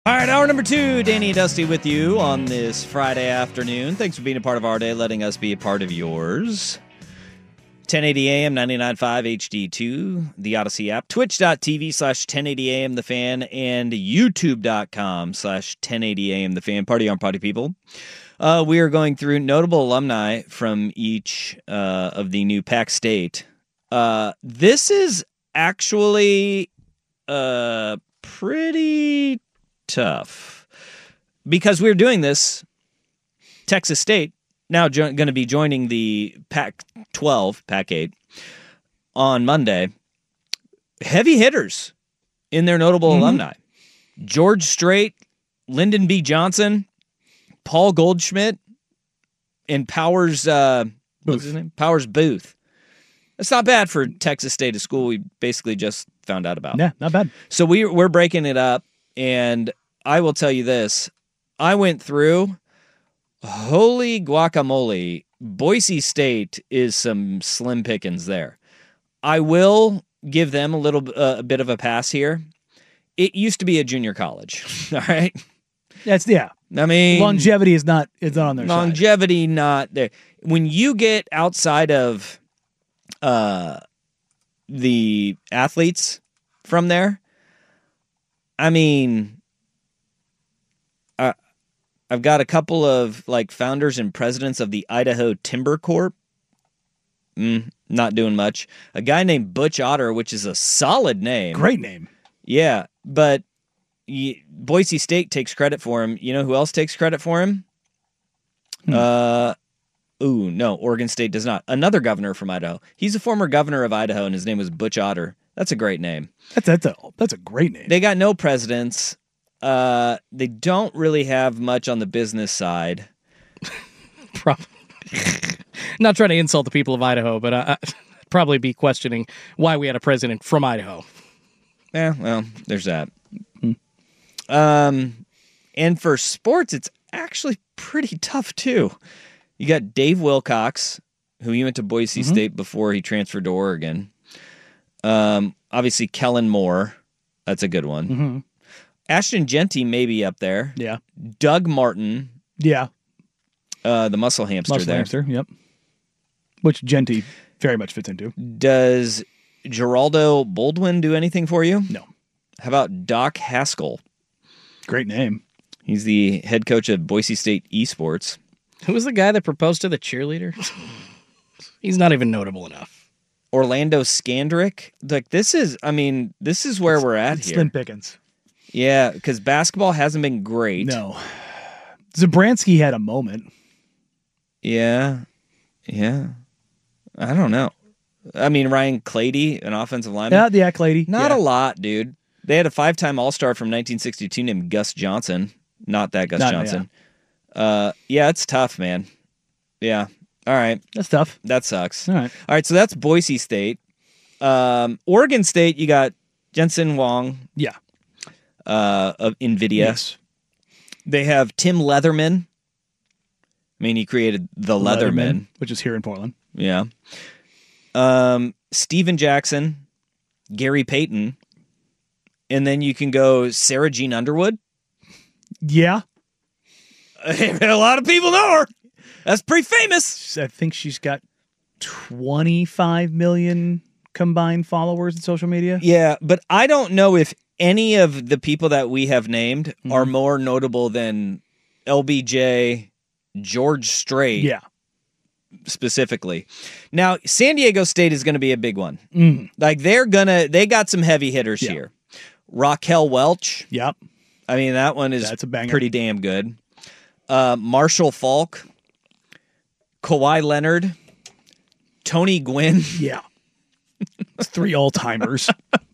All right, hour number 2, Danny and Dusty with you on this Friday afternoon. Thanks for being a part of our day, letting us be a part of yours. 1080 AM, 99.5 HD2, the Odyssey app, twitch.tv/1080am The Fan, and youtube.com/1080am The Fan. Party on party people. We are going through notable alumni from each of the new Pac State. This is actually pretty tough because we're doing this. Texas State now going to be joining the Pac-12, Pac-8 on Monday. Heavy hitters in their notable alumni: George Strait, Lyndon B. Johnson, Paul Goldschmidt, and Powers. What's his name? Powers Booth. That's not bad for Texas State, a school we basically just found out about. Yeah, not bad. So we're breaking it up, and I will tell you this. I went through, holy guacamole, Boise State is some slim pickings there. I will give them a bit of a pass here. It used to be a junior college, all right? I mean, longevity is not on their side. Longevity not there. When you get outside of the athletes from there, I mean, I've got a couple of founders and presidents of the Idaho Timber Corp. Not doing much. A guy named Butch Otter, which is a solid name. Great name. Yeah, but Boise State takes credit for him. You know who else takes credit for him? No, Oregon State does not. Another governor from Idaho. He's a former governor of Idaho, and his name was Butch Otter. That's a great name. That's a great name. They got no presidents. They don't really have much on the business side. Not trying to insult the people of Idaho, but I'd probably be questioning why we had a president from Idaho. Yeah, well, there's that. And for sports, it's actually pretty tough, too. You got Dave Wilcox, who he went to Boise State before he transferred to Oregon. Obviously, Kellen Moore. That's a good one. Ashton Genty may be up there. Yeah. Doug Martin. Yeah. The muscle hamster there. Hamster, yep. Which Genty very much fits into. Does Geraldo Baldwin do anything for you? No. How about Doc Haskell? Great name. He's the head coach of Boise State Esports. Who was the guy that proposed to the cheerleader? He's not even notable enough. Orlando Skandrick. This is where we're at here. Slim pickings. Yeah, because basketball hasn't been great. No. Zabransky had a moment. Yeah. I don't know. I mean, Ryan Clady, an offensive lineman. Yeah, Clady. Not a lot, dude. They had a 5-time All-Star from 1962 named Gus Johnson. Not that Gus Johnson. Yeah, it's tough, man. Yeah. All right. That's tough. That sucks. All right, so that's Boise State. Oregon State, you got Jensen Wong. Yeah. Of NVIDIA. Yes. They have Tim Leatherman. I mean, he created the Leatherman. Which is here in Portland. Yeah. Steven Jackson, Gary Payton, and then you can go Sarah Jean Underwood. Yeah. A lot of people know her. That's pretty famous. I think she's got 25 million combined followers in social media. Yeah, but I don't know if any of the people that we have named are more notable than LBJ, George Strait. Yeah. Specifically. Now, San Diego State is going to be a big one. They got some heavy hitters here. Raquel Welch. Yep. I mean, that one is That's a banger. Pretty damn good. Marshall Falk, Kawhi Leonard, Tony Gwynn. Yeah. It's 3 all-timers.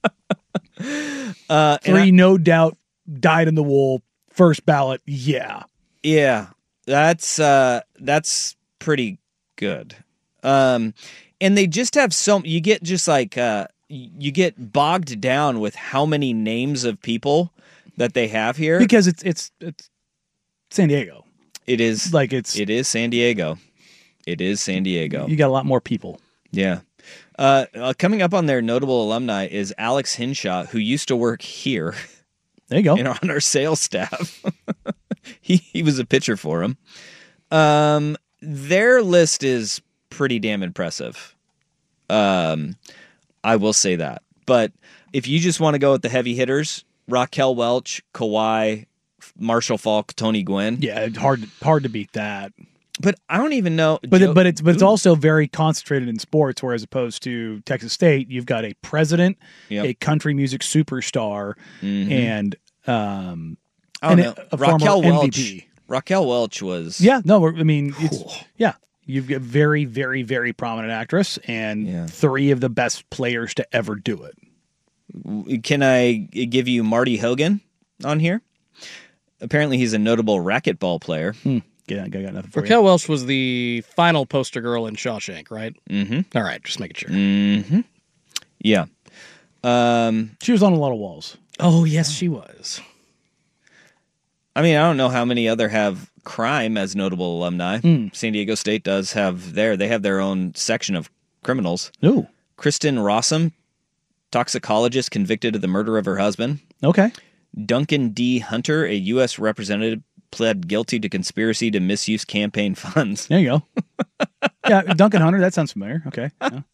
3 no doubt dyed in the wool first ballot. Yeah. Yeah. That's pretty good. And they just have you get just you get bogged down with how many names of people that they have here because it's San Diego. It is it is San Diego. It is San Diego. You got a lot more people. Yeah. Coming up on their notable alumni is Alex Hinshaw, who used to work here. There you go. On our sales staff. he was a pitcher for him. Their list is pretty damn impressive. I will say that. But if you just want to go with the heavy hitters, Raquel Welch, Kawhi, Marshall Falk, Tony Gwynn. Yeah, it's hard to beat that. But I don't even know. But it's also very concentrated in sports, whereas opposed to Texas State, you've got a president, a country music superstar, and I don't know. a former MVP. Raquel Welch was you've got very, very, very prominent actress and three of the best players to ever do it. Can I give you Marty Hogan on here? Apparently, he's a notable racquetball player. Yeah, I got nothing for Raquel you. Welch was the final poster girl in Shawshank, right? Mm-hmm. All right, just making sure. Mm-hmm. Yeah. She was on a lot of walls. Oh, yes, she was. I mean, I don't know how many other have crime as notable alumni. San Diego State does have they have their own section of criminals. Ooh. Kristen Rossum, toxicologist convicted of the murder of her husband. Okay. Duncan D. Hunter, a U.S. representative, pled guilty to conspiracy to misuse campaign funds. There you go. Yeah, Duncan Hunter, that sounds familiar. Okay.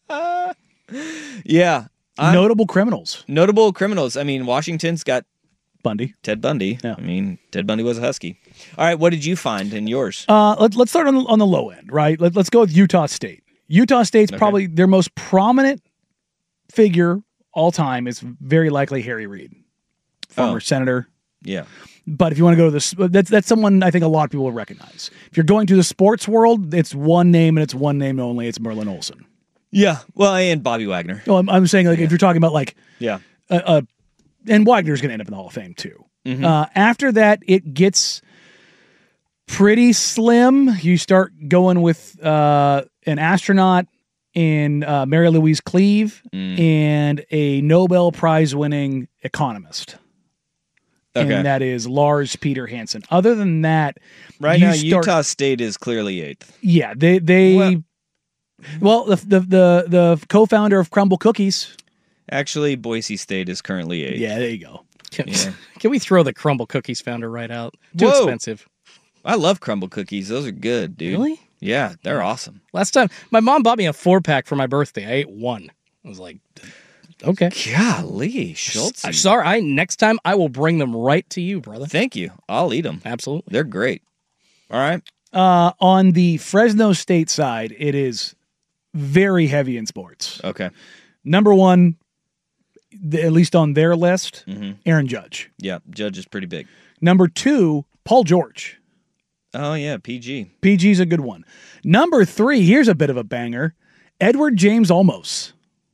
Yeah. Notable criminals. Notable criminals. I mean, Washington's got Bundy. Ted Bundy. Yeah. I mean, Ted Bundy was a Husky. All right, what did you find in yours? Let's start on the low end, right? Let's go with Utah State. Utah State's probably their most prominent figure all time is very likely Harry Reid, former senator. Yeah. But if you want to go to this, that's someone I think a lot of people will recognize. If you're going to the sports world, it's one name and it's one name only. It's Merlin Olsen. Yeah. Well, and Bobby Wagner. Well, I'm saying if you're talking about and Wagner's going to end up in the Hall of Fame too. After that, it gets pretty slim. You start going with an astronaut in Mary Louise Cleave and a Nobel Prize winning economist. Okay. And that is Lars Peter Hansen. Other than that, right now Utah State is clearly 8th. Yeah, the co-founder of Crumble Cookies. Actually, Boise State is currently 8th. Yeah, there you go. Can we throw the Crumble Cookies founder right out? Too expensive. I love Crumble Cookies. Those are good, dude. Really? Yeah, they're awesome. Last time, my mom bought me a 4-pack for my birthday. I ate one. I was like, okay. Golly, Schultz. I'm sorry. Next time, I will bring them right to you, brother. Thank you. I'll eat them. Absolutely. They're great. All right. On the Fresno State side, it is very heavy in sports. Okay. Number one, at least on their list, Aaron Judge. Yeah, Judge is pretty big. Number two, Paul George. Oh, yeah, PG. PG's a good one. Number three, here's a bit of a banger, Edward James Olmos.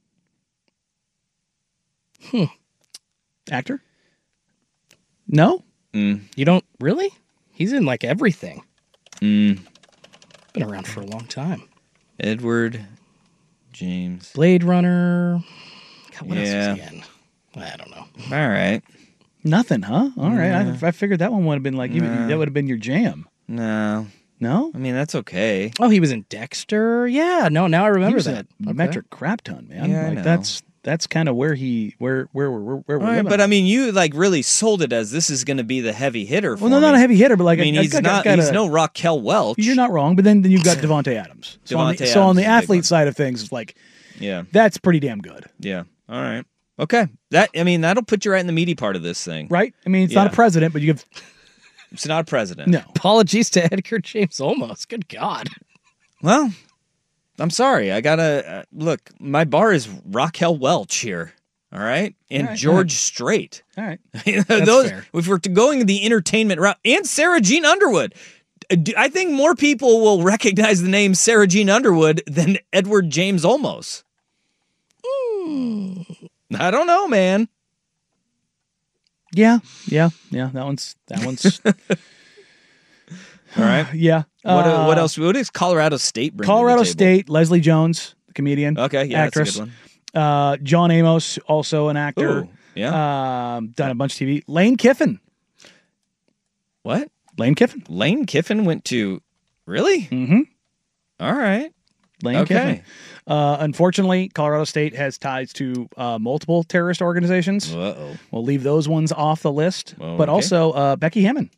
Actor? No? You don't really? He's in like everything. Been around for a long time. Edward James. Blade Runner. God, what else was he in? I don't know. All right. Nothing, huh? All right. I figured that one would have been like, that would have been your jam. No. No? I mean, that's okay. Oh, he was in Dexter? Yeah, no, now I remember that. Metric crap ton, man. Yeah, I know. That's kind of where we're living. But I mean, you like really sold it as this is going to be the heavy hitter for well, no, me. not a heavy hitter, but like I mean, he's no Raquel Welch. You're not wrong, but then you've got Devontae Adams. So on the athlete side of things, it's like, that's pretty damn good. Yeah. All right. Okay. That'll put you right in the meaty part of this thing. Right? I mean, it's not a president, but you give... It's not a president. No. Apologies to Edgar James Olmos. Good God. Well, I'm sorry. I gotta look. My bar is Raquel Welch here. All right, and George Strait. All right, those. Fair. If we're going the entertainment route, and Sarah Jean Underwood, I think more people will recognize the name Sarah Jean Underwood than Edward James Olmos. I don't know, man. Yeah. That one's. All right. Yeah. What else? What does Colorado State bring? Colorado to the table? State. Leslie Jones, the comedian. Okay. Yeah. actress. That's a good one. John Amos, also an actor. Ooh, yeah. Done a bunch of TV. Lane Kiffin. What? Lane Kiffin. Lane Kiffin went to. Really? Mm-hmm. All right. Lane Okay. Kiffin. Unfortunately, Colorado State has ties to multiple terrorist organizations. Uh-oh. We'll leave those ones off the list. Well, but okay. also Becky Hammond.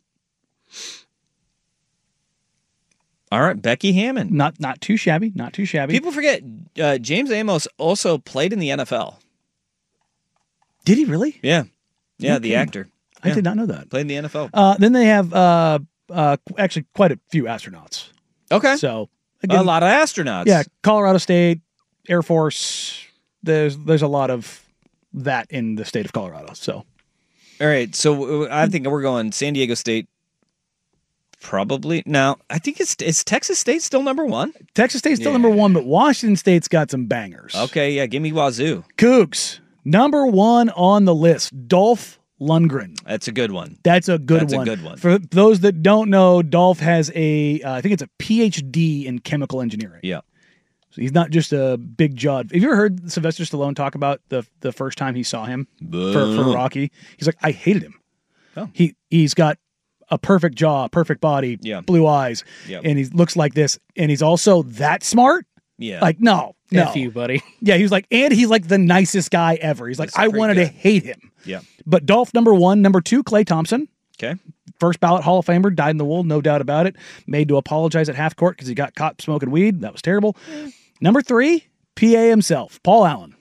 All right, Becky Hammond. Not too shabby. Not too shabby. People forget James Amos also played in the NFL. Did he really? Yeah. Yeah, the Okay. actor. I Yeah. did not know that. Played in the NFL. Then they have actually quite a few astronauts. Okay. So A again, lot of astronauts. yeah, Colorado State, Air Force. There's a lot of that in the state of Colorado. So All right. So I think we're going San Diego State. Probably. Now, I think is Texas State still number one? Texas State's still Yeah. number one, but Washington State's got some bangers. Okay, yeah. Give me Wazoo. Cougs, number one on the list, Dolph Lundgren. That's a good one. That's a good That's a one. good one. For those that don't know, Dolph has I think it's a PhD in chemical engineering. Yeah. So he's not just a big jawed. Have you ever heard Sylvester Stallone talk about the first time he saw him for Rocky? He's like, I hated him. Oh. He's got a perfect jaw, perfect body, Yeah. blue eyes, Yeah. and he looks like this, and he's also that smart. Yeah. Like, no. F you, buddy. Yeah, he was like, and he's like the nicest guy ever. He's like, That's I pretty wanted good. to hate him. Yeah. But Dolph, number one. Number two, Klay Thompson. Okay. First ballot Hall of Famer, dyed in the wool, no doubt about it. Made to apologize at half court because he got caught smoking weed. That was terrible. Number three, PA himself, Paul Allen.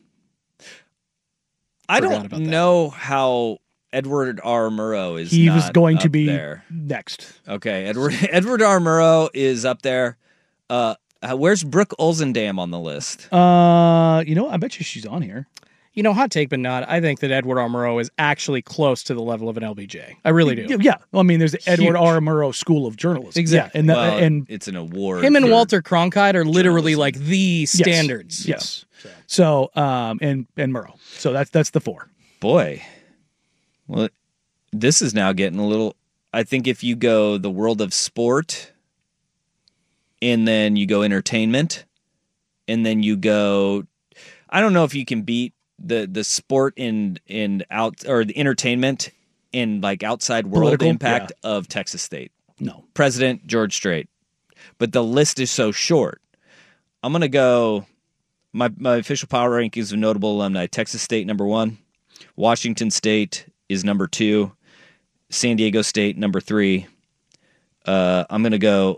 I Forgot don't about that. know how Edward R. Murrow is. He was not going to up be there. next. Okay, Edward R. Murrow is up there. Where's Brooke Olzendam on the list? I bet you she's on here. You know, hot take, but not. I think that Edward R. Murrow is actually close to the level of an LBJ. I really do. Yeah. Well, I mean, there's the Edward Huge. R. Murrow School of Journalism. Exactly. Yeah, and, Well, and it's an award. Him and for- Walter Cronkite are literally journalism. like the standards. Yes. So, and Murrow. So that's the four. Boy, well, this is now getting a little. I think if you go the world of sport, and then you go entertainment, and then you go, I don't know if you can beat the sport and out or the entertainment and like outside world Political, impact of Texas State. No. President George Strait, but the list is so short. I'm gonna go. My official power rankings of notable alumni: Texas State number one, Washington State is number two, San Diego State number three. I'm gonna go.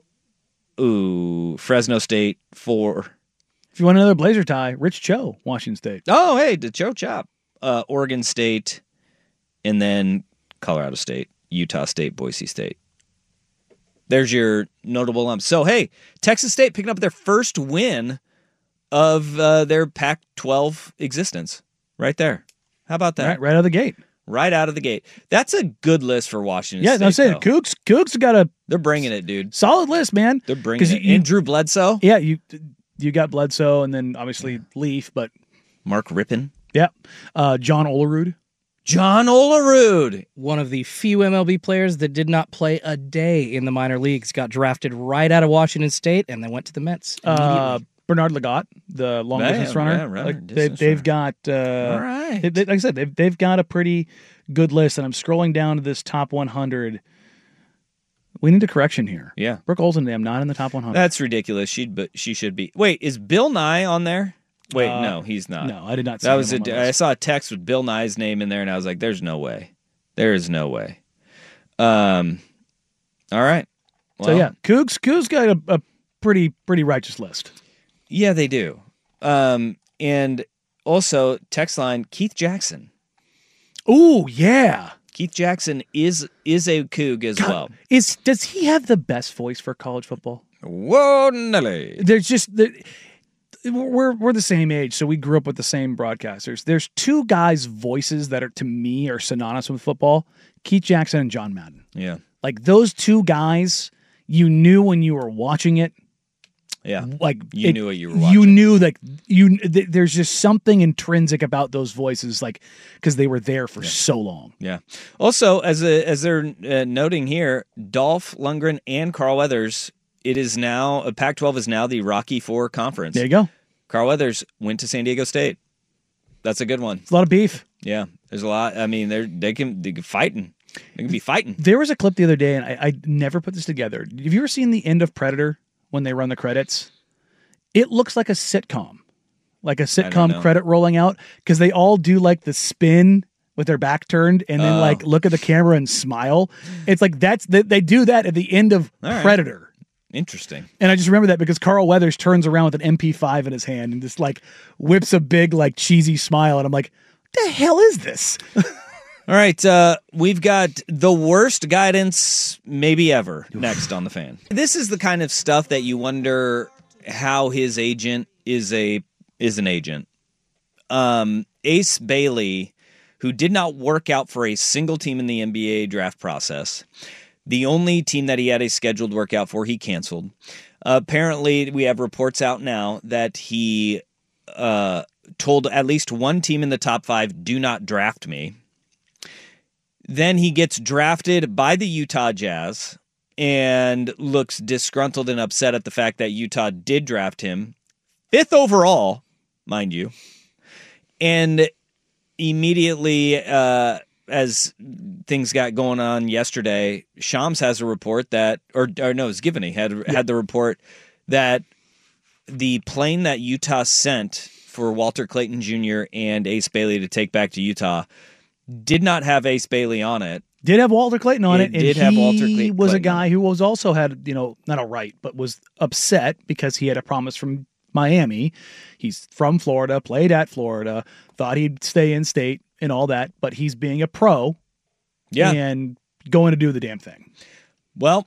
Fresno State 4. If you want another Blazer tie, Rich Cho, Washington State. Oh, hey, the Cho Chop. Oregon State, and then Colorado State, Utah State, Boise State. There's your notable alums. So, hey, Texas State picking up their first win of their Pac-12 existence right there. How about that? Right out of the gate. Right out of the gate. That's a good list for Washington Yeah, State. I'm saying though. Cougs got a They're bringing it, dude. solid list, man. They're bringing 'Cause it. And Drew Bledsoe, Yeah, you got Bledsoe and then obviously Leaf, but Mark Rippon, yeah, John Olerud. John Olerud. One of the few MLB players that did not play a day in the minor leagues got drafted right out of Washington State and then went to the Mets immediately. Bernard Lagat, the long Yeah, distance runner. yeah, right, Like, distance they've runner. got All right. like I said, they've got a pretty good list. And I'm scrolling down to this top 100. We need a correction here. Yeah. Brooke Olzendam not in the top 100. That's ridiculous. She should be. Wait, is Bill Nye on there? Wait, no, he's not. no, I did not see That was him on my I list. saw a text with Bill Nye's name in there, and I was like, "There's no way. There is no way." All right. So Well, yeah, Cougs got a pretty righteous list. yeah, they do. And also text line Keith Jackson. Ooh, yeah. Keith Jackson is a Coug as well. Does he have the best voice for college football? Whoa, Nelly. There's just we're the same age, so we grew up with the same broadcasters. There's two guys' voices that are to me are synonymous with football: Keith Jackson and John Madden. Yeah, Like those two guys, you knew when you were watching it. yeah. Like You knew what you were You watching. knew there's just something intrinsic about those voices, like because they were there for so long. Yeah. Also, as they're noting here, Dolph Lundgren and Carl Weathers. It is now Pac-12 is now the Rocky IV conference. There you go. Carl Weathers went to San Diego State. That's a good one. It's a lot of beef. Yeah, there's a lot. I mean, they can fighting. They can be fighting. There was a clip the other day, and I never put this together. Have you ever seen the end of Predator when they run the credits? It looks like a sitcom know. credit rolling out, because they all do like the spin with their back turned and then like look at the camera and smile. It's like they do that at the end of Predator. Interesting. And I just remember that because Carl Weathers turns around with an MP5 in his hand and just like whips a big like cheesy smile, and I'm like, what the hell is this? All right, we've got the worst guidance maybe ever next on The Fan. This is the kind of stuff that you wonder how his agent is an agent. Ace Bailey, who did not work out for a single team in the NBA draft process. The only team that he had a scheduled workout for, he canceled. Apparently, we have reports out now that he told at least one team in the top 5, do not draft me. Then he gets drafted by the Utah Jazz and looks disgruntled and upset at the fact that Utah did draft him 5th overall, mind you. And immediately, as things got going on yesterday, Shams has a report that, or no, it's Givney had the report that the plane that Utah sent for Walter Clayton Jr. and Ace Bailey to take back to Utah did not have Ace Bailey on it. Did have Walter Clayton on it. And did have Walter Clayton. He was a guy who was also had, not a right, but was upset because he had a promise from Miami. He's from Florida, played at Florida, thought he'd stay in state and all that, but he's being a pro and going to do the damn thing. Well,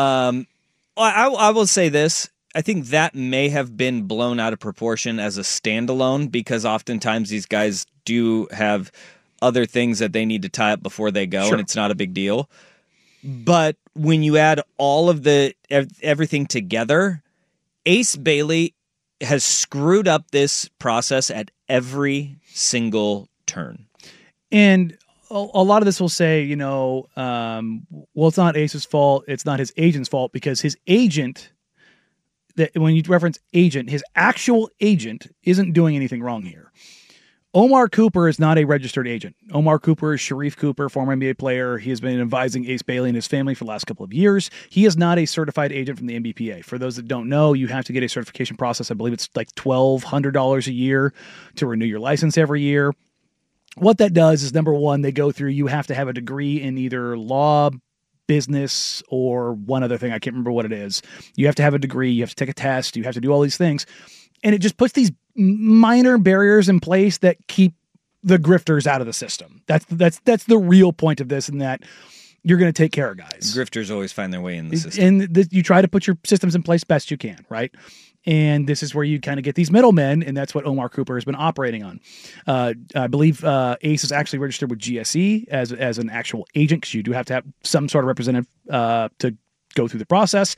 I will say this. I think that may have been blown out of proportion as a standalone, because oftentimes these guys do have other things that they need to tie up before they go, and it's not a big deal. But when you add all of everything together, Ace Bailey has screwed up this process at every single turn. And a lot of this will say, well, it's not Ace's fault. It's not his agent's fault, because his agent, that when you reference agent, his actual agent isn't doing anything wrong here. Omar Cooper is not a registered agent. Omar Cooper is Sharif Cooper, former NBA player. He has been advising Ace Bailey and his family for the last couple of years. He is not a certified agent from the NBPA. For those that don't know, you have to get a certification process. I believe it's like $1,200 a year to renew your license every year. What that does is, number one, they go through, you have to have a degree in either law, business, or one other thing. I can't remember what it is. You have to have a degree. You have to take a test. You have to do all these things. And it just puts these minor barriers in place that keep the grifters out of the system. That's the real point of this, and that you're going to take care of guys. Grifters always find their way in the system. And you try to put your systems in place best you can, right? And this is where you kind of get these middlemen, and that's what Omar Cooper has been operating on. I believe Ace is actually registered with GSE as an actual agent, because you do have to have some sort of representative to go through the process.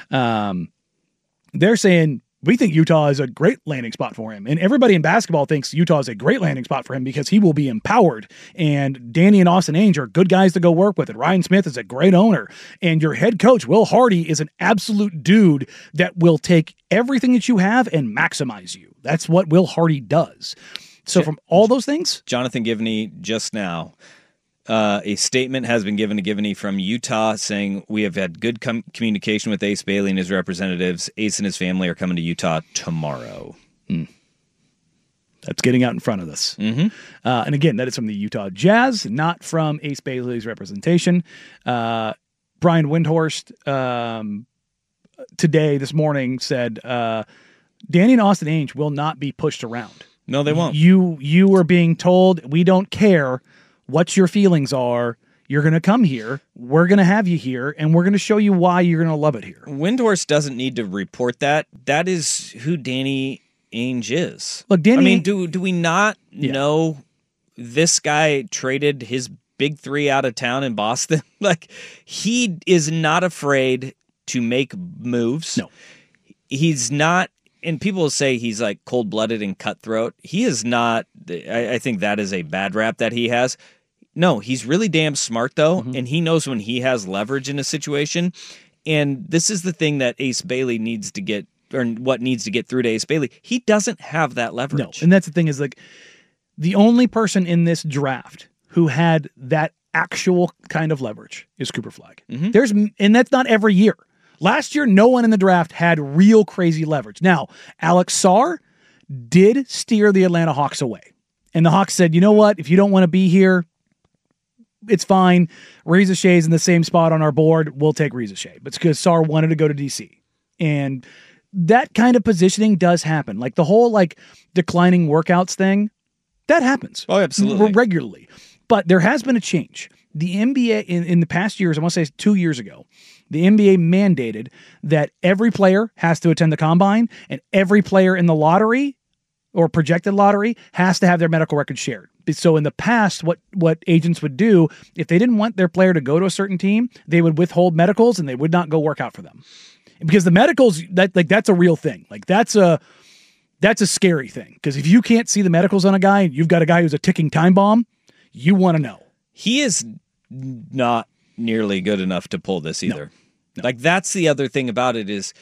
They're saying, we think Utah is a great landing spot for him. And everybody in basketball thinks Utah is a great landing spot for him because he will be empowered. And Danny and Austin Ainge are good guys to go work with. And Ryan Smith is a great owner. And your head coach, Will Hardy, is an absolute dude that will take everything that you have and maximize you. That's what Will Hardy does. So from all those things, Jonathan Givney just now, a statement has been given to Givney from Utah saying, we have had good communication with Ace Bailey and his representatives. Ace and his family are coming to Utah tomorrow. That's getting out in front of this. And again, that is from the Utah Jazz, not from Ace Bailey's representation. Brian Windhorst this morning said, Danny and Austin Ainge will not be pushed around. No, they won't. You are being told, we don't care what your feelings are. You're going to come here. We're going to have you here, and we're going to show you why you're going to love it here. Windhorst doesn't need to report that. That is who Danny Ainge is. Look, Danny. I mean, do we not know this guy traded his big three out of town in Boston? Like, he is not afraid to make moves. No, he's not. And people will say he's like cold-blooded and cutthroat. He is not. I think that is a bad rap that he has. No, he's really damn smart, though, and he knows when he has leverage in a situation. And this is the thing that Ace Bailey needs to get, or what needs to get through to Ace Bailey. He doesn't have that leverage. No, and that's the thing is, like, the only person in this draft who had that actual kind of leverage is Cooper Flagg. And that's not every year. Last year, no one in the draft had real crazy leverage. Now, Alex Sarr did steer the Atlanta Hawks away. And the Hawks said, you know what? If you don't want to be here, it's fine. Reza Shea's in the same spot on our board. We'll take Reza Shea. But it's because Sarr wanted to go to DC. And that kind of positioning does happen. Like the whole like declining workouts thing, that happens. Oh, absolutely. Regularly. But there has been a change. The NBA in the past years, I want to say 2 years ago, the NBA mandated that every player has to attend the combine and every player in the lottery or projected lottery has to have their medical records shared. So in the past, what agents would do, if they didn't want their player to go to a certain team, they would withhold medicals and they would not go work out for them. Because the medicals, that's a real thing. Like that's a scary thing. Because if you can't see the medicals on a guy and you've got a guy who's a ticking time bomb, you want to know. He is not nearly good enough to pull this either. No. Like that's the other thing about it is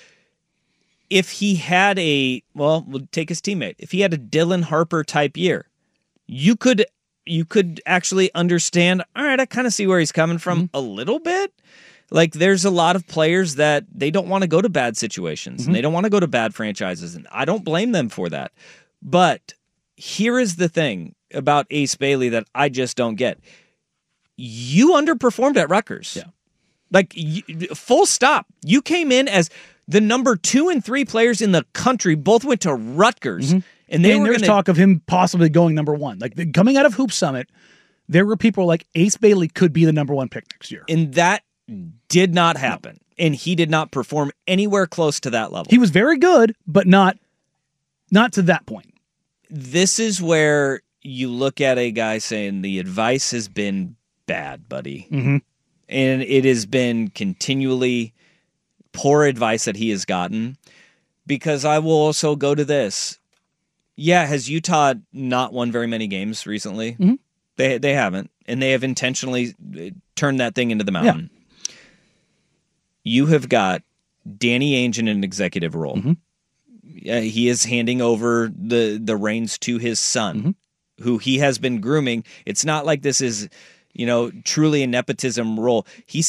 if he had we'll take his teammate. If he had a Dylan Harper type year, you could actually understand, all right, I kind of see where he's coming from a little bit. Like there's a lot of players that they don't want to go to bad situations and they don't want to go to bad franchises. And I don't blame them for that. But here is the thing about Ace Bailey that I just don't get. You underperformed at Rutgers. Yeah. Like full stop. You came in as the number 2 and 3 players in the country, both went to Rutgers. And there's talk of him possibly going number 1. Like coming out of Hoop Summit, there were people like Ace Bailey could be the number 1 pick next year. And that did not happen. No. And he did not perform anywhere close to that level. He was very good, but not to that point. This is where you look at a guy saying the advice has been bad, buddy. Mm-hmm. And it has been continually poor advice that he has gotten. Because I will also go to this. Yeah, has Utah not won very many games recently? Mm-hmm. They haven't. And they have intentionally turned that thing into the mountain. Yeah. You have got Danny Ainge in an executive role. Mm-hmm. He is handing over the reins to his son, who he has been grooming. It's not like this is, truly a nepotism role.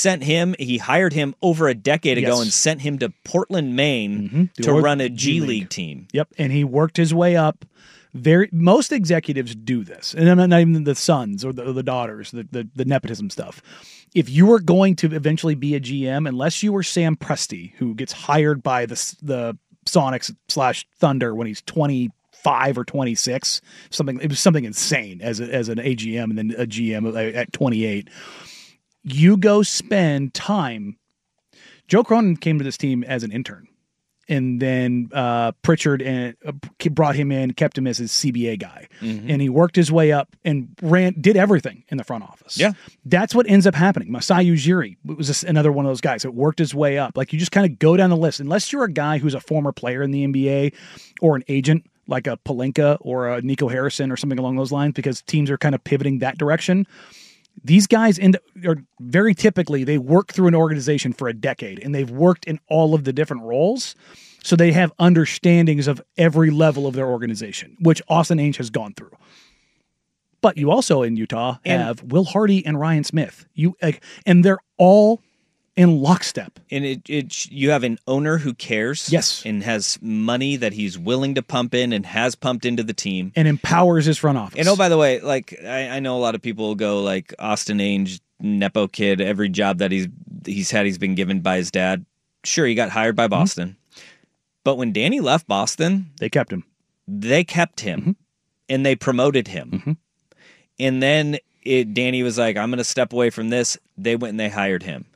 He hired him over a decade ago and sent him to Portland, Maine to run a G League team. Yep, and he worked his way up. Most executives do this, and not even the sons or the daughters, the nepotism stuff. If you were going to eventually be a GM, unless you were Sam Presti, who gets hired by the Sonics / Thunder when he's 25 or 26, it was something insane as an AGM and then a GM at 28. You go spend time. Joe Cronin came to this team as an intern. And then Pritchard brought him in, kept him as his CBA guy. Mm-hmm. And he worked his way up and did everything in the front office. Yeah. That's what ends up happening. Masai Ujiri was just another one of those guys that worked his way up. Like you just kind of go down the list. Unless you're a guy who's a former player in the NBA or an agent like a Pelinka or a Nico Harrison or something along those lines, because teams are kind of pivoting that direction. These guys very typically, they work through an organization for a decade and they've worked in all of the different roles. So they have understandings of every level of their organization, which Austin Ainge has gone through. But you also in Utah have Will Hardy and Ryan Smith. And they're all in lockstep. And you have an owner who cares. Yes. And has money that he's willing to pump in and has pumped into the team. And empowers his front office. And by the way, like I know a lot of people will go like Austin Ainge, Nepo kid, every job that he's been given by his dad. Sure, he got hired by Boston. Mm-hmm. But when Danny left Boston, they kept him. Mm-hmm. And they promoted him. Mm-hmm. And then Danny was like, I'm going to step away from this. They went and they hired him.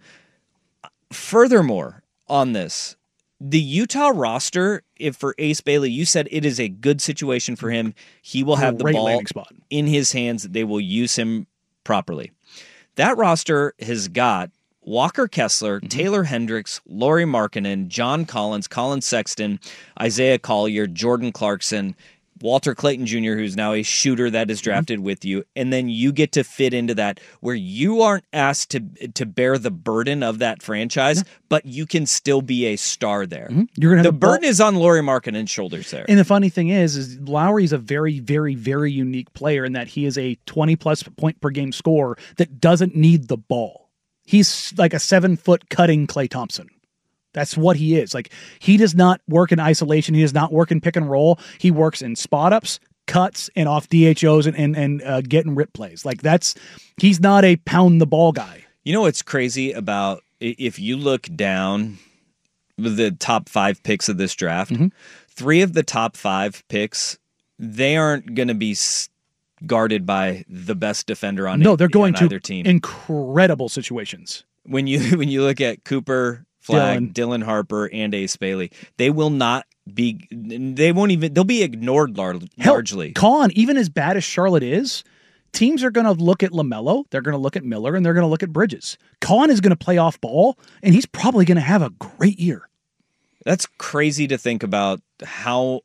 Furthermore, on this, the Utah roster, if for Ace Bailey, you said it is a good situation for him. He will have the ball in his hands. They will use him properly. That roster has got Walker Kessler, Taylor Hendricks, Lauri Markkanen, John Collins, Colin Sexton, Isaiah Collier, Jordan Clarkson, Walter Clayton Jr., who's now a shooter that is drafted with you, and then you get to fit into that where you aren't asked to bear the burden of that franchise, but you can still be a star there. You're gonna have the burden is on Lauri Markkanen's shoulders there. And the funny thing is Lauri is a very, very, very unique player in that he is a 20-plus point per game scorer that doesn't need the ball. He's like a 7-foot cutting Klay Thompson. That's what he is. Like, he does not work in isolation. He does not work in pick and roll. He works in spot ups, cuts, and off DHOs and getting rip plays. Like, he's not a pound the ball guy. You know what's crazy about, if you look down the top 5 picks of this draft, 3 of the top 5 picks, they aren't going to be guarded by the best defender on they're going to either team. Incredible situations. When you look at Cooper, Flagg, Dylan Harper, and Ace Bailey, they will not be. They'll be ignored largely. Colin, even as bad as Charlotte is, teams are going to look at LaMelo, they're going to look at Miller, and they're going to look at Bridges. Colin is going to play off ball, and he's probably going to have a great year. That's crazy to think about how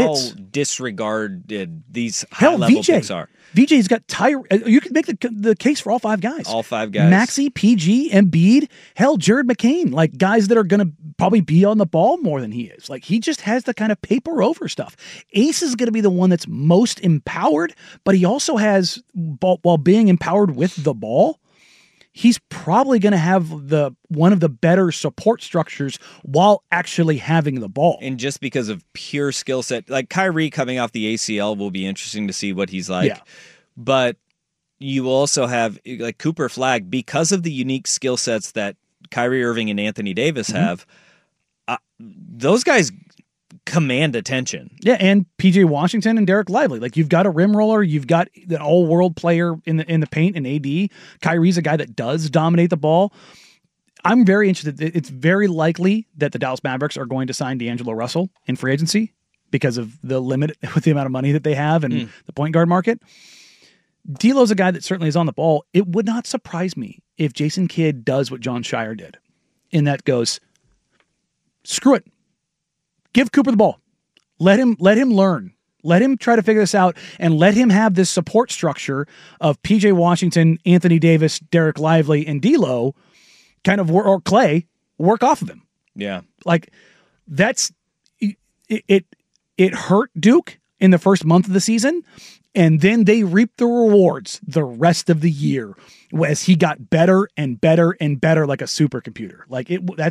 disregarded these high-level picks are. VJ's got you can make the case for all 5 guys. All 5 guys. Maxey, PG, Embiid, Jared McCain, like guys that are going to probably be on the ball more than he is. Like, he just has the kind of paper over stuff. Ace is going to be the one that's most empowered, but he also has, while being empowered with the ball, he's probably going to have one of the better support structures while actually having the ball. And just because of pure skill set, like Kyrie coming off the ACL will be interesting to see what he's like. Yeah. But you also have like Cooper, Flagg, because of the unique skill sets that Kyrie Irving and Anthony Davis have, those guys command attention. Yeah, and PJ Washington and Derek Lively. Like, you've got a rim roller, you've got an all-world player in the paint and AD. Kyrie's a guy that does dominate the ball. I'm very interested. It's very likely that the Dallas Mavericks are going to sign D'Angelo Russell in free agency because of the limit with the amount of money that they have and the point guard market. D'Lo's a guy that certainly is on the ball. It would not surprise me if Jason Kidd does what John Shire did, and that goes, screw it. Give Cooper the ball. Let him learn. Let him try to figure this out, and let him have this support structure of PJ Washington, Anthony Davis, Derek Lively, and D'Lo kind of, or Clay, work off of him. Yeah. Like, that's it hurt Duke in the first month of the season, and then they reaped the rewards the rest of the year as he got better and better and better, like a supercomputer. Like,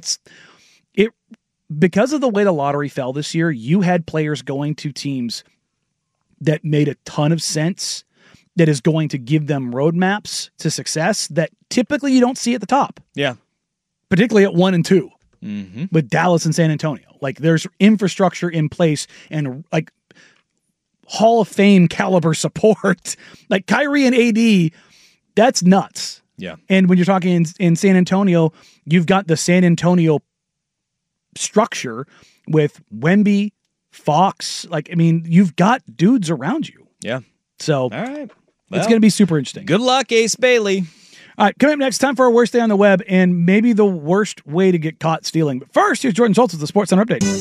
because of the way the lottery fell this year, you had players going to teams that made a ton of sense, that is going to give them roadmaps to success that typically you don't see at the top. Yeah. Particularly at 1 and 2 with Dallas and San Antonio. Like, there's infrastructure in place and like Hall of Fame caliber support. Like Kyrie and AD, that's nuts. Yeah. And when you're talking in San Antonio, you've got the San Antonio structure with Wemby, Fox. Like, I mean, you've got dudes around you. Yeah. So, all right. Well, it's going to be super interesting. Good luck, Ace Bailey. All right, coming up next, time for our worst day on the web and maybe the worst way to get caught stealing. But first, here's Jordan Schultz with the Sports Center Update.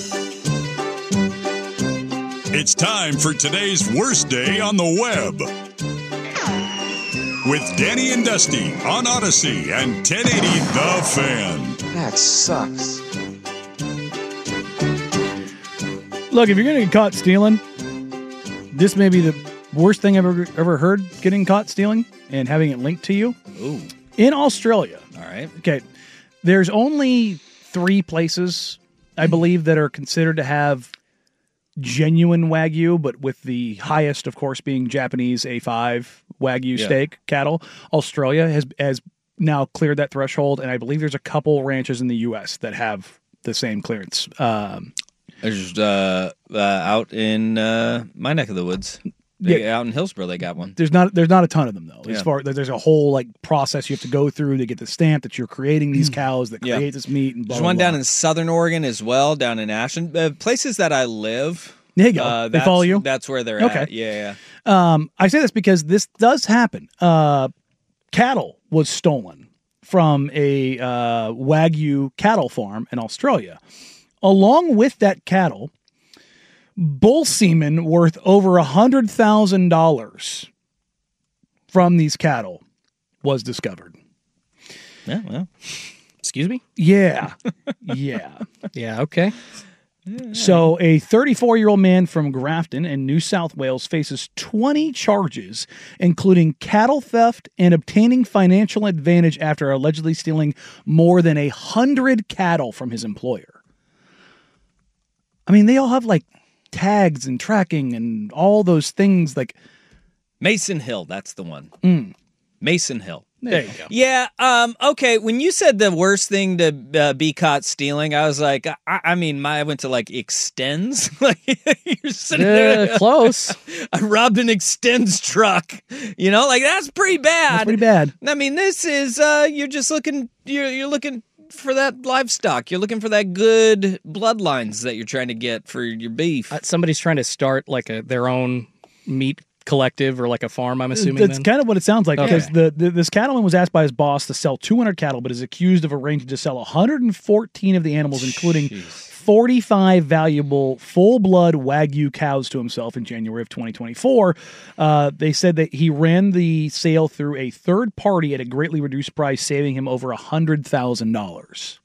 It's time for today's worst day on the web. With Danny and Dusty on Odyssey and 1080 The Fan. That sucks. Look, if you're going to get caught stealing, this may be the worst thing I've ever heard, getting caught stealing and having it linked to you. Ooh. In Australia. All right. Okay. There's only 3 places, I believe, that are considered to have genuine Wagyu, but with the highest, of course, being Japanese A5 Wagyu steak cattle. Australia has now cleared that threshold, and I believe there's a couple ranches in the U.S. that have the same clearance. There's out in my neck of the woods. Out in Hillsborough, they got one. There's not a ton of them though. As far there's a whole like process you have to go through to get the stamp that you're creating these cows that create this meat. And blah, there's one down in Southern Oregon as well, down in Ashland. Places that I live. There you go. They follow you. That's where they're at. Yeah. I say this because this does happen. Cattle was stolen from a Wagyu cattle farm in Australia. Along with that cattle, bull semen worth over $100,000 from these cattle was discovered. Yeah, well, excuse me? Yeah. Yeah. Yeah, okay. So a 34-year-old man from Grafton in New South Wales faces 20 charges, including cattle theft and obtaining financial advantage after allegedly stealing more than 100 cattle from his employer. I mean, they all have like tags and tracking and all those things. Like Mason Hill, that's the one. Mason Hill. there you go. Yeah. Okay. When you said the worst thing to be caught stealing, I was like, I went to like Extends. Like you're sitting there. Close. I robbed an Extends truck. You know, like that's pretty bad. That's pretty bad. I mean, this is you're just looking. You're looking for that livestock. You're looking for that good bloodlines that you're trying to get for your beef. Somebody's trying to start like their own meat collective or like a farm, I'm assuming. That's kind of what it sounds like, because this cattleman was asked by his boss to sell 200 cattle, but is accused of arranging to sell 114 of the animals, including 45 valuable full-blood Wagyu cows to himself in January of 2024. They said that he ran the sale through a third party at a greatly reduced price, saving him over $100,000.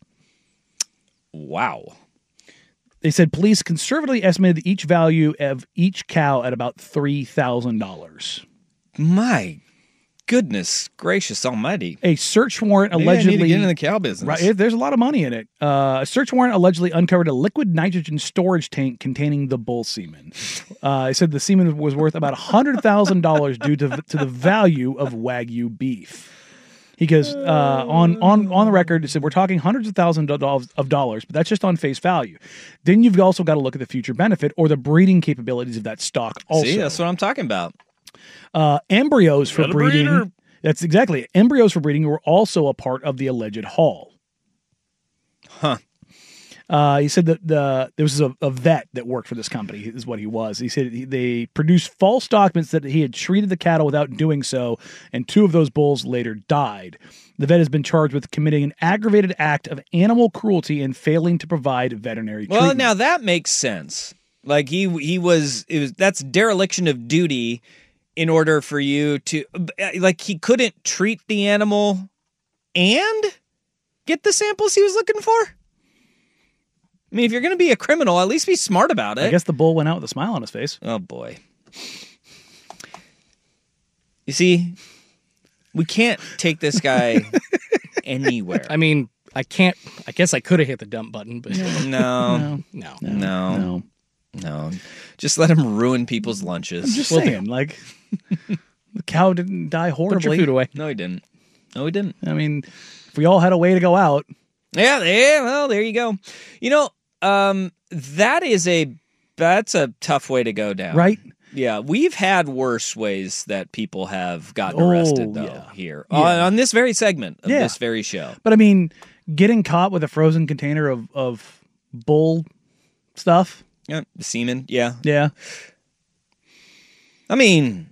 Wow. They said police conservatively estimated the each value of each cow at about $3,000. My goodness gracious almighty. A search warrant Maybe I need to allegedly... get into the cow business. Right, there's a lot of money in it. A search warrant allegedly uncovered a liquid nitrogen storage tank containing the bull semen. It said the semen was worth about $100,000 due to the value of Wagyu beef. He goes, on the record, it said, we're talking hundreds of thousands of dollars, but that's just on face value. Then you've also got to look at the future benefit or the breeding capabilities of that stock also. See, that's what I'm talking about. Embryos for Got a breeding. breeder. That's exactly it. Embryos for breeding were also a part of the alleged haul. Huh. He said that there was a vet that worked for this company, is what he was. He said they produced false documents that he had treated the cattle without doing so, and 2 of those bulls later died. The vet has been charged with committing an aggravated act of animal cruelty and failing to provide veterinary treatment. Well, now that makes sense. Like that's dereliction of duty in order for you to, like, he couldn't treat the animal and get the samples he was looking for. I mean, if you're going to be a criminal, at least be smart about it. I guess the bull went out with a smile on his face. Oh, boy. You see, we can't take this guy anywhere. I mean, I guess I could have hit the dump button, but No. Just let him ruin people's lunches. I'm just saying, like, the cow didn't die horribly. put your food away. No, he didn't. I mean, if we all had a way to go out. Yeah, well, there you go. You know, that's a tough way to go down. Right? Yeah, we've had worse ways that people have gotten arrested, though, here. Yeah. On this very segment of this very show. But I mean, getting caught with a frozen container of bull stuff. Yeah, semen, yeah. Yeah. I mean,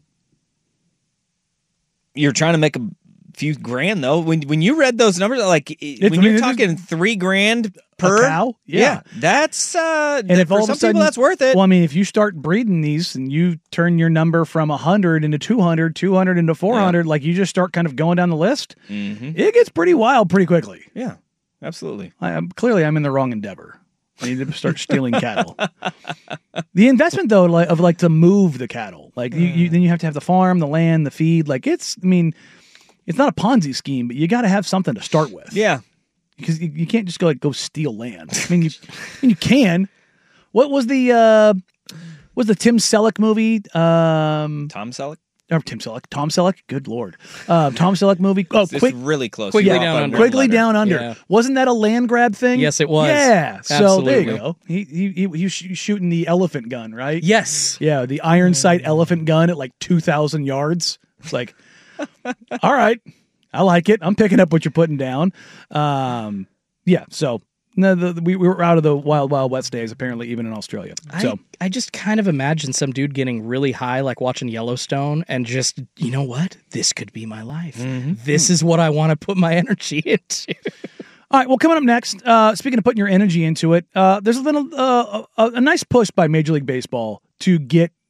you're trying to make a few grand, though. When you read those numbers, like, you're talking $3,000 per a cow? Yeah. That's, and if for all of some a sudden, people, that's worth it. Well, I mean, if you start breeding these and you turn your number from 100 into 200, 200 into 400, like you just start kind of going down the list, it gets pretty wild pretty quickly. Yeah, absolutely. I'm in the wrong endeavor. I need to start stealing cattle. The investment, though, of to move the cattle, like then you have to have the farm, the land, the feed. Like it's not a Ponzi scheme, but you got to have something to start with. Yeah. Because you can't just go steal land. I mean, you can. What was the Tim Selleck movie? Tom Selleck? Or Tim Selleck. Tom Selleck? Good Lord. Tom Selleck movie. Oh, It's really close. Quigley You're Down off on Under. one Quigley letter. Down Under. Yeah. Wasn't that a land grab thing? Yes, it was. Yeah. So there Absolutely. you go. He was shooting the elephant gun, right? Yes. Yeah, the iron sight elephant gun at like 2,000 yards. It's like, all right, I like it. I'm picking up what you're putting down. Yeah, so no, we were out of the wild, wild west days, apparently, even in Australia. So I just kind of imagine some dude getting really high, like watching Yellowstone, and just, you know what? This could be my life. This is what I want to put my energy into. all right, well, coming up next, speaking of putting your energy into it, there's been a nice push by Major League Baseball to get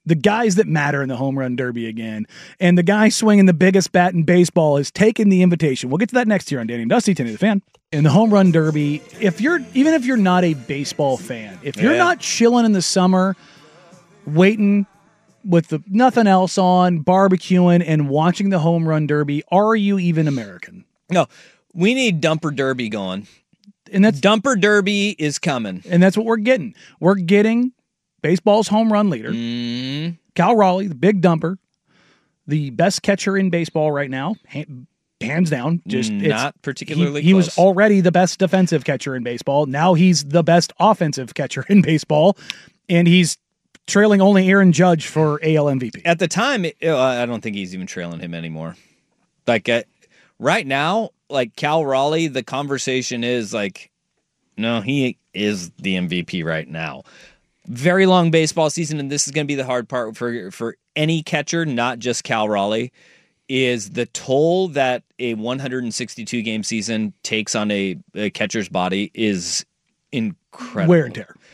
the guys that matter in the home run derby again. And the guy swinging the biggest bat in baseball is taking the invitation. We'll get to that next year on Danny and Dusty, Tenny the Fan. In the home run derby, even if you're not a baseball fan, if you're not chilling in the summer, waiting with nothing else on, barbecuing and watching the home run derby, are you even American? No, we need Dumper Derby going. And that's Dumper Derby is coming. And that's what we're getting. We're getting baseball's home run leader, Cal Raleigh, the big dumper, the best catcher in baseball right now, hands down. Just not particularly he close. was already the best defensive catcher in baseball. Now he's the best offensive catcher in baseball, and he's trailing only Aaron Judge for AL MVP. At the time, I don't think he's even trailing him anymore. Like right now, like Cal Raleigh, the conversation is like, no, he is the MVP right now. Very long baseball season, and this is going to be the hard part for any catcher, not just Cal Raleigh, is the toll that a 162-game season takes on a catcher's body is incredible. Wear and tear.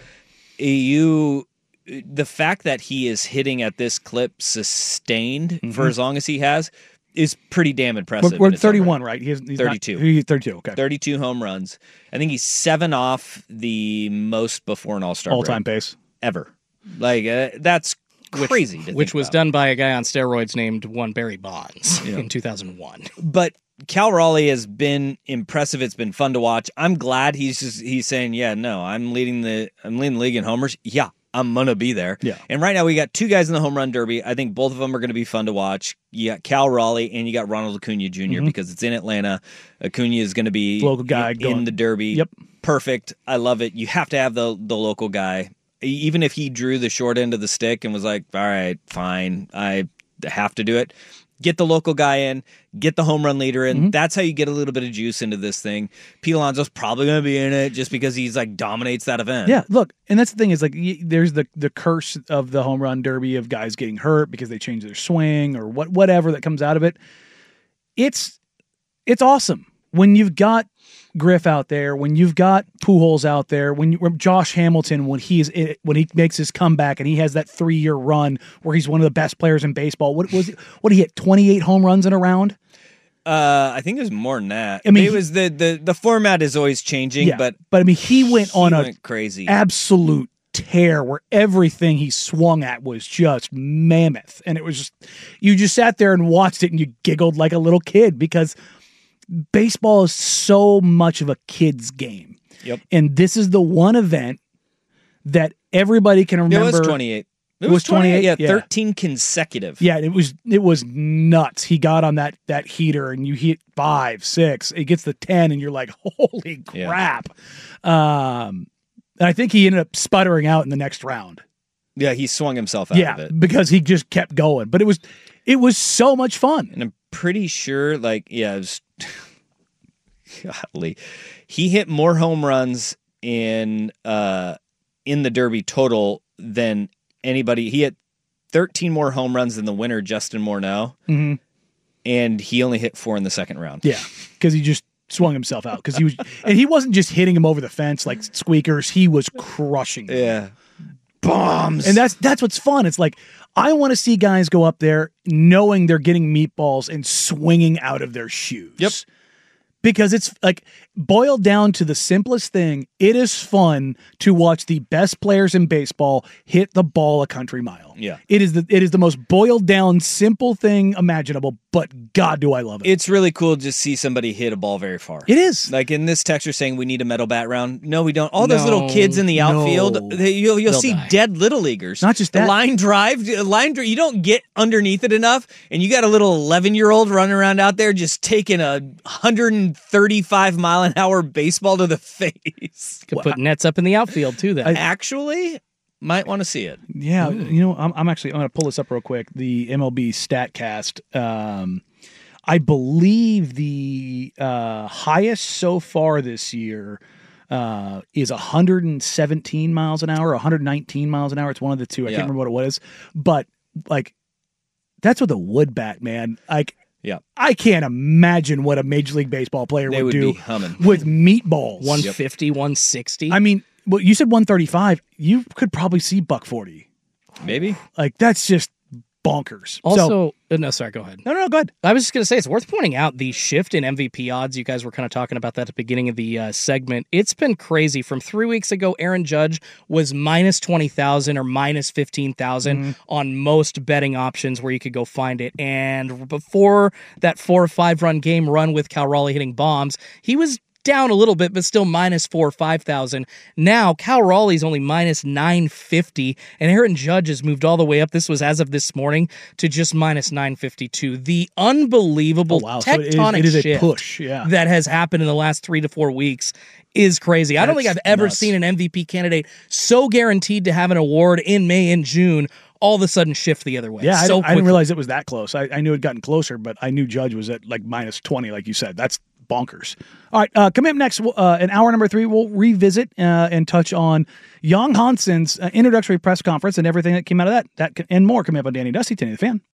The fact that he is hitting at this clip sustained for as long as he has is pretty damn impressive. We're 31, right? He's 32. He's 32, okay. 32 home runs. I think he's 7 off the most before an All-Star all-time break pace. ever. Like, that's crazy to Which think was about. done by a guy on steroids named one Barry Bonds in 2001. But Cal Raleigh has been impressive. It's been fun to watch. I'm glad he's saying, yeah, no, I'm leading the league in homers. Yeah, I'm gonna be there. Yeah. And right now we got 2 guys in the home run derby. I think both of them are going to be fun to watch. You got Cal Raleigh and you got Ronald Acuna junior because it's in Atlanta. Acuna is going to be local guy in the derby. Yep. Perfect. I love it. You have to have the local guy. Even if he drew the short end of the stick and was like, all right, fine, I have to do it. Get the local guy in, get the home run leader in. That's how you get a little bit of juice into this thing. Pete Alonso's probably going to be in it just because he's like dominates that event. Yeah, look, and that's the thing is like there's the curse of the home run derby of guys getting hurt because they change their swing or whatever that comes out of it. It's awesome when you've got Griff out there, when you've got Pujols out there, when Josh Hamilton when he makes his comeback and he has that 3-year run where he's one of the best players in baseball. What he hit 28 home runs in a round? I think there's more than that. I mean, it was the format is always changing, but I mean he went crazy, absolute tear where everything he swung at was just mammoth, and it was just you just sat there and watched it and you giggled like a little kid because baseball is so much of a kid's game. Yep. And this is the one event that everybody can remember. It was 28. It was 28. Yeah, 13 consecutive. Yeah, it was nuts. He got on that heater and you hit 5, 6. It gets the 10 and you're like, holy crap. And I think he ended up sputtering out in the next round. Yeah, he swung himself out of it. Because he just kept going. But it was so much fun. And I'm pretty sure, it was golly. He hit more home runs in the Derby total than anybody. He hit 13 more home runs than the winner, Justin Morneau. Mm-hmm. And he only hit 4 in the second round. Yeah, because he just swung himself out. Because he wasn't just hitting him over the fence like squeakers. He was crushing them. Yeah. Bombs. And that's what's fun. It's like, I want to see guys go up there knowing they're getting meatballs and swinging out of their shoes. Yep. Because it's like boiled down to the simplest thing. It is fun to watch the best players in baseball hit the ball a country mile. Yeah. It is the most boiled down, simple thing imaginable, but God, do I love it. It's really cool to see somebody hit a ball very far. It is. Like in this text, you're saying we need a metal bat round. No, we don't. All those little kids in the outfield, you'll see die. dead little leaguers. Not just that. Line drive, you don't get underneath it enough, and you got a little 11-year-old running around out there just taking a 135-mile-an-hour baseball to the face. Could put nets up in the outfield too. Then Actually, might want to see it. Yeah, I'm going to pull this up real quick. The MLB StatCast. I believe the highest so far this year is 117 miles an hour, 119 miles an hour. It's one of the two. I can't remember what it was, but that's with a wood bat, man. Yeah, I can't imagine what a Major League Baseball player would do be humming with meatballs. 150, 160. I mean, well, you said 135. You could probably see $140. Maybe. Like, that's just bonkers. Also, no, sorry, go ahead. No, go ahead. I was just going to say, it's worth pointing out the shift in MVP odds. You guys were kind of talking about that at the beginning of the segment. It's been crazy. From 3 weeks ago, Aaron Judge was minus 20,000 or minus 15,000 on most betting options where you could go find it. And before that 4 or 5 run game run with Cal Raleigh hitting bombs, he was down a little bit, but still minus 4,000 or 5,000. Now, Cal Raleigh's only minus 950, and Aaron Judge has moved all the way up. This was as of this morning to just minus 952. The unbelievable tectonic it is a shift push, that has happened in the last 3 to 4 weeks is crazy. I don't think I've ever seen an MVP candidate so guaranteed to have an award in May and June all of a sudden shift the other way. Yeah, so I didn't realize it was that close. I knew it had gotten closer, but I knew Judge was at like minus 20, like you said. That's bonkers. All right, coming up next, in hour number 3, we'll revisit and touch on Young Hanson's introductory press conference and everything that came out of that and more coming up on Danny Dusty, 1080 The Fan.